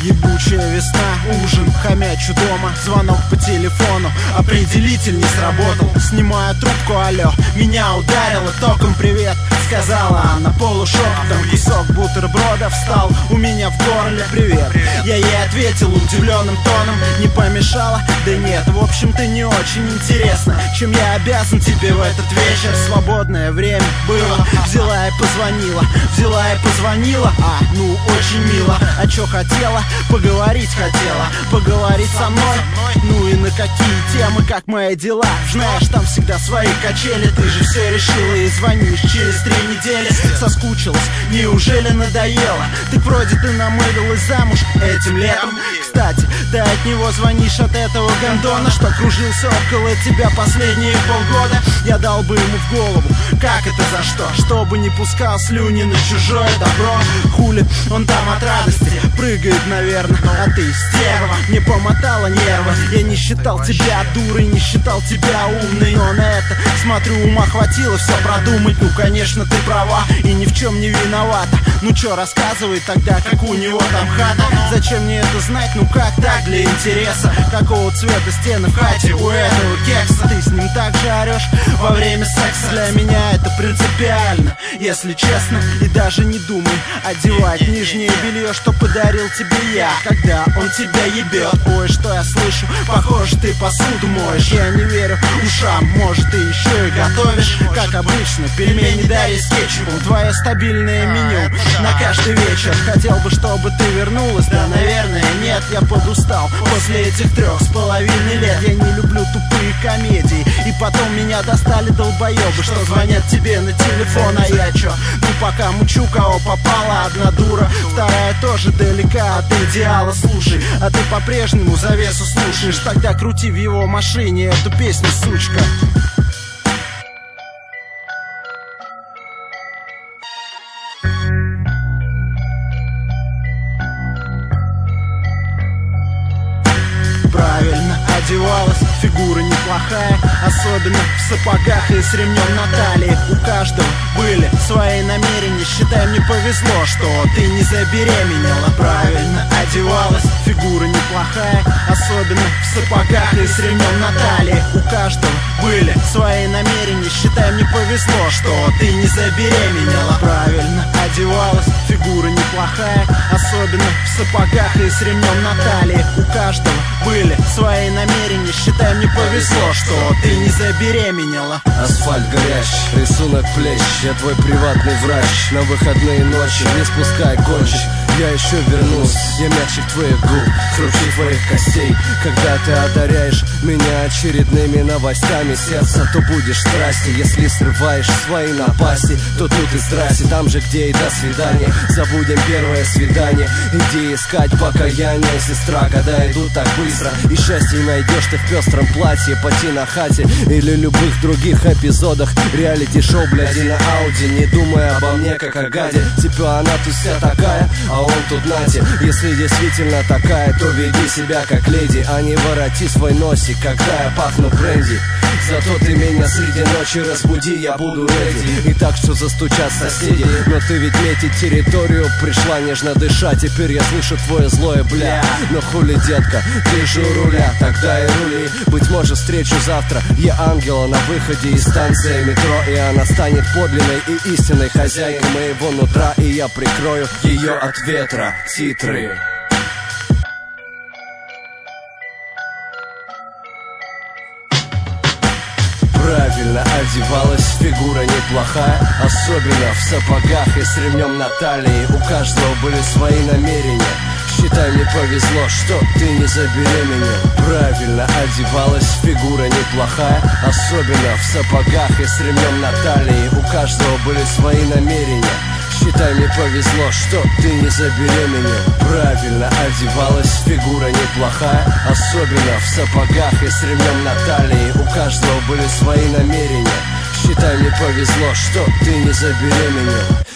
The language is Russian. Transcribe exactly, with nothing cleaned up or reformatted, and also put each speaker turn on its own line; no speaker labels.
Ебучая весна, ужин, хомячу дома, звонок по телефону, определитель не сработал. Снимаю трубку, алло, меня ударило током, привет, сказала она полушепотом. Кусок бутерброда встал у меня в горле, привет. Я ей ответил удивленным тоном, не помешало? Да нет, в общем-то не очень интересно, чем я обязан тебе в этот вечер. Свободное время было, взяла и позвонила, взяла и позвонила, а, ну, очень мило. А чё хотела? Поговорить хотела, поговорить со мной. Ну и на какие темы, как мои дела? Знаешь, там всегда свои качели. Ты же все решила и звонишь через три недели. Соскучилась, неужели надоело? Ты вроде ты намылилась замуж этим летом. Кстати, ты от него звонишь, от этого гондона, что кружился около тебя последние полгода. Я дал бы ему в голову, как это за что? Чтобы не пускал слюни на чужое добро. Хули он там от радости прыгает, наверное, а ты стерва. Не помотала нервы. Я не считал тебя дурой, не считал тебя умной, но на это, смотрю, ума хватило все продумать. Ну, конечно, ты права и ни в чем не виновата. Ну чё, рассказывай тогда, как у него там хата. Зачем мне это знать? Ну как так, для интереса? Какого цвета стены в хате у этого кекса? Ты с ним так же орешь во время секса. Для меня это принципиально, если честно. И даже не думай одевать нижнее белье, что подарил тебе я, когда он тебя ебет. Ой, что я слышу, похоже, ты посуду моешь. Я не верю ушам, может, ты еще и готовишь. Как обычно, пельмени Дарья с кетчупом. Твое стабильное меню на каждый вечер. Хотел бы, чтобы ты вернулась, да, наверное, нет. Я подустал после этих трех с половиной лет. Я не люблю тупые комедии. И потом меня достали долбоебы, что звонят тебе на телефон. А я чё? Ну пока мучу, кого попала. Одна дура, вторая тоже далека от идеала. Слушай, а ты по-прежнему завесу слушаешь? Тогда крути в его машине эту песню, сучка. Правильно одевалась, фигура неплохая, особенно в сапогах и с ремнем на талии. У каждого были свои намерения, считай, мне повезло, что ты не забеременела. Правильно одевалась, фигура неплохая, особенно в сапогах и с ремнем на талии. У каждого были свои намерения, считай, мне повезло, что ты не забеременела. Правильно одевалась, фигура неплохая, особенно в сапогах и с ремнем на талии. У каждого были свои намерения, считай, мне повезло, что ты не забеременела.
Асфальт горящий, рисунок плеч, я твой приватный врач. На выходные ночи не спускай кончик, я еще вернусь. Я мячик твоих губ, хрупчик твоих костей. Когда ты одаряешь меня очередными новостями сердца, то будешь в страсти. Если срываешь свои напасти, то тут и здрасте. Там же, где и до свидания, забудем первое свидание. Иди искать покаяние, сестра, когда идут так быстро. И счастье найдешь ты в пестром платье, поти на хате или любых других эпизодах реалити-шоу, бляди на ауди. Не думай обо мне как о гаде, типа она тут вся такая, а он тут нате. Если действительно такая, то веди себя как леди, а не вороти свой носик, когда я пахну бренди. Зато ты меня среди ночи разбуди, я буду реди. И так что застучат соседи, но ты ведь метить территорию пришла нежно дышать. Теперь я слышу твое злое бля. Но хули, детка, ты же у руля, тогда и рули. Быть может, встречу завтра я ангела на выходе из станции метро, и она станет подлинной и истинной хозяйкой моего нутра, и я прикрою ее от ветра. Титры. Правильно одевалась, фигура неплохая, особенно в сапогах и с ремнем на талии. У каждого были свои намерения, считай, мне повезло, что ты не забеременел. Правильно одевалась, фигура неплохая, особенно в сапогах и с ремнем на талии. У каждого были свои намерения, считай, мне повезло, что ты не забеременел. Правильно одевалась, фигура неплохая, особенно в сапогах и с ремнем на талии. У каждого были свои намерения, считай, мне повезло, что ты не забеременел.